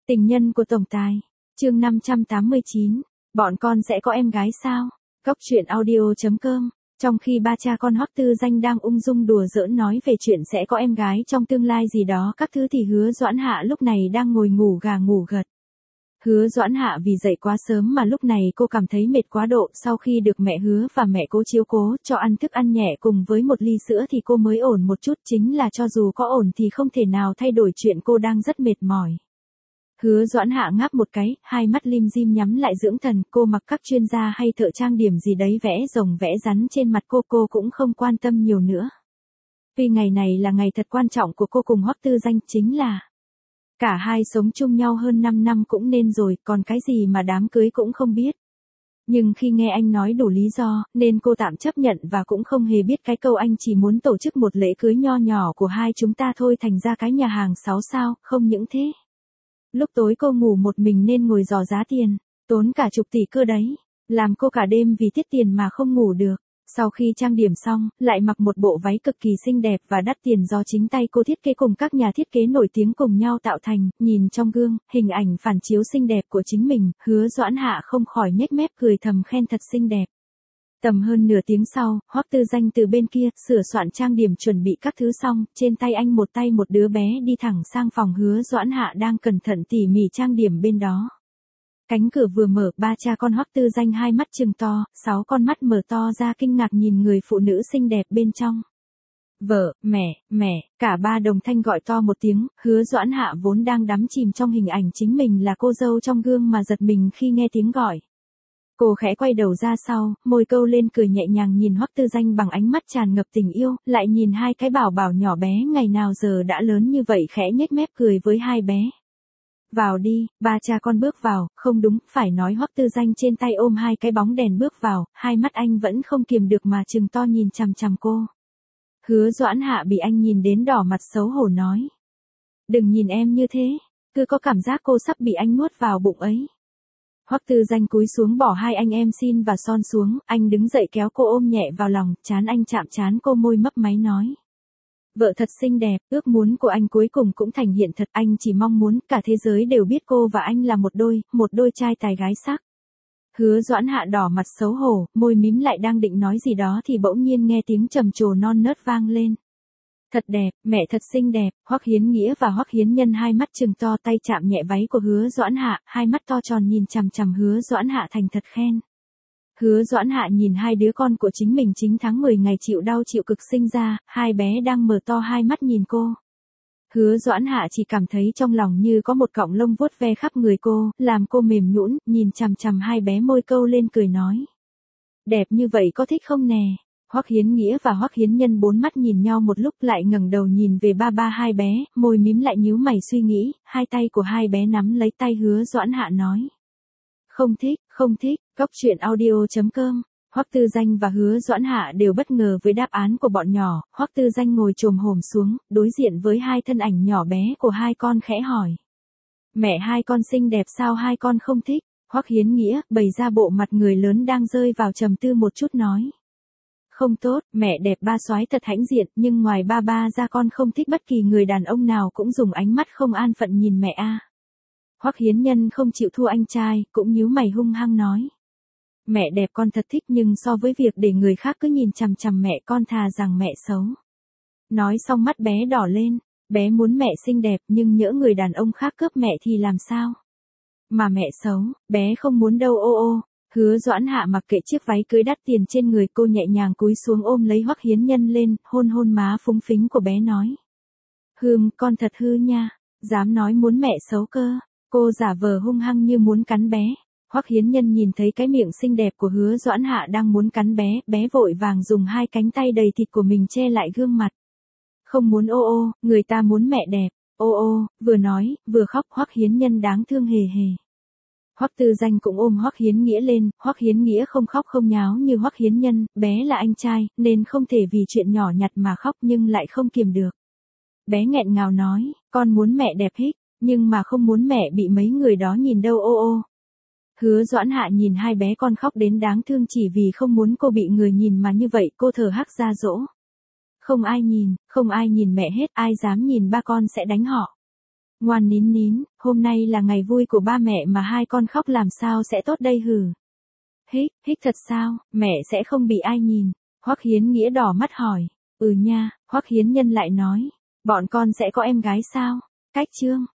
Tình nhân của tổng tài. Chương 589. Bọn con sẽ có em gái sao? Cóc truyện audio.com. Trong khi ba cha con Hoắc Tư Danh đang ung dung đùa giỡn nói về chuyện sẽ có em gái trong tương lai gì đó các thứ thì Hứa Doãn Hạ lúc này đang ngồi ngủ gà ngủ gật. Hứa Doãn Hạ vì dậy quá sớm mà lúc này cô cảm thấy mệt quá độ, sau khi được mẹ Hứa và mẹ Cố chiếu cố cho ăn thức ăn nhẹ cùng với một ly sữa thì cô mới ổn một chút, chính là cho dù có ổn thì không thể nào thay đổi chuyện cô đang rất mệt mỏi. Hứa Doãn Hạ ngáp một cái, hai mắt lim dim nhắm lại dưỡng thần, cô mặc các chuyên gia hay thợ trang điểm gì đấy vẽ rồng vẽ rắn trên mặt cô cũng không quan tâm nhiều nữa. Vì ngày này là ngày thật quan trọng của cô cùng Hoắc Tư Danh, chính là cả hai sống chung nhau hơn 5 năm cũng nên rồi, còn cái gì mà đám cưới cũng không biết. Nhưng khi nghe anh nói đủ lý do, nên cô tạm chấp nhận và cũng không hề biết cái câu anh chỉ muốn tổ chức một lễ cưới nho nhỏ của hai chúng ta thôi thành ra cái nhà hàng 6 sao, không những thế. Lúc tối cô ngủ một mình nên ngồi dò giá tiền, tốn cả chục tỷ cơ đấy, làm cô cả đêm vì tiết tiền mà không ngủ được. Sau khi trang điểm xong, lại mặc một bộ váy cực kỳ xinh đẹp và đắt tiền do chính tay cô thiết kế cùng các nhà thiết kế nổi tiếng cùng nhau tạo thành, nhìn trong gương, hình ảnh phản chiếu xinh đẹp của chính mình, Hứa Doãn Hạ không khỏi nhếch mép cười thầm khen thật xinh đẹp. Tầm hơn nửa tiếng sau, Hoắc Tư Danh từ bên kia, sửa soạn trang điểm chuẩn bị các thứ xong, trên tay anh một tay một đứa bé đi thẳng sang phòng Hứa Doãn Hạ đang cẩn thận tỉ mỉ trang điểm bên đó. Cánh cửa vừa mở, ba cha con Hoắc Tư Danh hai mắt trừng to, 6 con mắt mở to ra kinh ngạc nhìn người phụ nữ xinh đẹp bên trong. Vợ, mẹ, cả ba đồng thanh gọi to một tiếng, Hứa Doãn Hạ vốn đang đắm chìm trong hình ảnh chính mình là cô dâu trong gương mà giật mình khi nghe tiếng gọi. Cô khẽ quay đầu ra sau, môi câu lên cười nhẹ nhàng nhìn Hoắc Tư Danh bằng ánh mắt tràn ngập tình yêu, lại nhìn hai cái bảo bảo nhỏ bé ngày nào giờ đã lớn như vậy khẽ nhếch mép cười với hai bé. Vào đi, ba cha con bước vào, không đúng, phải nói Hoắc Tư Danh trên tay ôm hai cái bóng đèn bước vào, hai mắt anh vẫn không kiềm được mà trừng to nhìn chằm chằm cô. Hứa Doãn Hạ bị anh nhìn đến đỏ mặt xấu hổ nói. Đừng nhìn em như thế, cứ có cảm giác cô sắp bị anh nuốt vào bụng ấy. Hoắc Tư Danh cúi xuống bỏ hai anh em xin và son xuống, anh đứng dậy kéo cô ôm nhẹ vào lòng, trán anh chạm trán cô môi mấp máy nói. Vợ thật xinh đẹp, ước muốn của anh cuối cùng cũng thành hiện thật, anh chỉ mong muốn cả thế giới đều biết cô và anh là một đôi trai tài gái sắc. Hứa Doãn Hạ đỏ mặt xấu hổ, môi mím lại đang định nói gì đó thì bỗng nhiên nghe tiếng trầm trồ non nớt vang lên. Thật đẹp, mẹ thật xinh đẹp, Hoắc Hiến Nghĩa và Hoắc Hiến Nhân hai mắt trừng to tay chạm nhẹ váy của Hứa Doãn Hạ, hai mắt to tròn nhìn chằm chằm Hứa Doãn Hạ thành thật khen. Hứa Doãn Hạ nhìn hai đứa con của chính mình chính tháng 10 ngày chịu đau chịu cực sinh ra, hai bé đang mở to hai mắt nhìn cô. Hứa Doãn Hạ chỉ cảm thấy trong lòng như có một cọng lông vuốt ve khắp người cô, làm cô mềm nhũn, nhìn chằm chằm hai bé môi câu lên cười nói. Đẹp như vậy có thích không nè? Hoắc Hiến Nghĩa và Hoắc Hiến Nhân bốn mắt nhìn nhau một lúc lại ngẩng đầu nhìn về ba hai bé, môi mím lại nhíu mày suy nghĩ, hai tay của hai bé nắm lấy tay Hứa Doãn Hạ nói. Không thích, cóc truyện audio.com. Hoắc Tư Danh và Hứa Doãn Hạ đều bất ngờ với đáp án của bọn nhỏ, Hoắc Tư Danh ngồi chồm hổm xuống, đối diện với hai thân ảnh nhỏ bé của hai con khẽ hỏi. Mẹ hai con xinh đẹp sao hai con không thích? Hoắc Hiến Nghĩa bày ra bộ mặt người lớn đang rơi vào trầm tư một chút nói. Không tốt, mẹ đẹp ba soái thật hãnh diện, nhưng ngoài ba ra con không thích bất kỳ người đàn ông nào cũng dùng ánh mắt không an phận nhìn mẹ a. Hoắc Hiến Nhân không chịu thua anh trai, cũng nhíu mày hung hăng nói. Mẹ đẹp con thật thích nhưng so với việc để người khác cứ nhìn chằm chằm mẹ con thà rằng mẹ xấu. Nói xong mắt bé đỏ lên, bé muốn mẹ xinh đẹp nhưng nhỡ người đàn ông khác cướp mẹ thì làm sao? Mà mẹ xấu, bé không muốn đâu ô. Hứa Doãn Hạ mặc kệ chiếc váy cưới đắt tiền trên người cô nhẹ nhàng cúi xuống ôm lấy Hoắc Hiến Nhân lên, hôn má phúng phính của bé nói. Con thật hư nha, dám nói muốn mẹ xấu cơ, cô giả vờ hung hăng như muốn cắn bé. Hoắc Hiến Nhân nhìn thấy cái miệng xinh đẹp của Hứa Doãn Hạ đang muốn cắn bé, bé vội vàng dùng hai cánh tay đầy thịt của mình che lại gương mặt. Không muốn ô, người ta muốn mẹ đẹp, vừa nói, vừa khóc Hoắc Hiến Nhân đáng thương hề. Hoắc Tư Danh cũng ôm Hoắc Hiến Nghĩa lên, Hoắc Hiến Nghĩa không khóc không nháo như Hoắc Hiến Nhân, bé là anh trai, nên không thể vì chuyện nhỏ nhặt mà khóc nhưng lại không kiềm được. Bé nghẹn ngào nói, con muốn mẹ đẹp hích, nhưng mà không muốn mẹ bị mấy người đó nhìn đâu ô. Hứa Doãn Hạ nhìn hai bé con khóc đến đáng thương chỉ vì không muốn cô bị người nhìn mà như vậy cô thở hắt ra dỗ. Không ai nhìn mẹ hết, ai dám nhìn ba con sẽ đánh họ. Ngoan nín nín, hôm nay là ngày vui của ba mẹ mà hai con khóc làm sao sẽ tốt đây hử. Hích, hích thật sao, mẹ sẽ không bị ai nhìn. Hoắc Hiến Nghĩa đỏ mắt hỏi. Ừ nha, Hoắc Hiến Nhân lại nói. Bọn con sẽ có em gái sao? Cách chương.